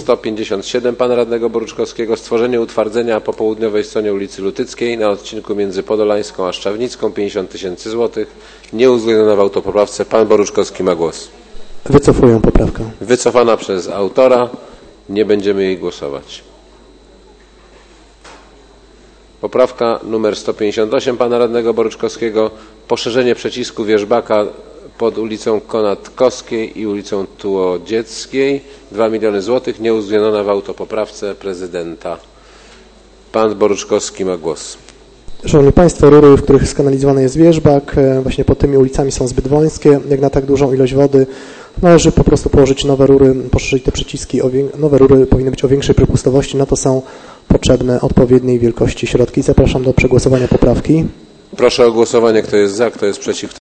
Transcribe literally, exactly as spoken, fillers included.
sto pięćdziesiąt siedem pana radnego Boruczkowskiego, stworzenie utwardzenia po południowej stronie ulicy Lutyckiej na odcinku między Podolańską a Szczawnicką, pięćdziesiąt tysięcy złotych, nieuwzględniona w autopoprawce. Pan Boruczkowski ma głos. Wycofuję poprawkę. Wycofana przez autora, nie będziemy jej głosować. Poprawka numer sto pięćdziesiąt osiem pana radnego Boruczkowskiego, poszerzenie przecisku wierzbaka pod ulicą Konatkowskiej i ulicą Tułodzieckiej, dwa miliony złotych, nieuwzględniona w autopoprawce prezydenta. Pan Boruczkowski ma głos. Szanowni Państwo, rury, w których skanalizowany jest wierzbak, właśnie pod tymi ulicami są zbyt wąskie, jak na tak dużą ilość wody. Należy po prostu położyć nowe rury, poszerzyć te przyciski. Nowe rury powinny być o większej przepustowości, na to są potrzebne odpowiedniej wielkości środki. Zapraszam do przegłosowania poprawki. Proszę o głosowanie, kto jest za, kto jest przeciw.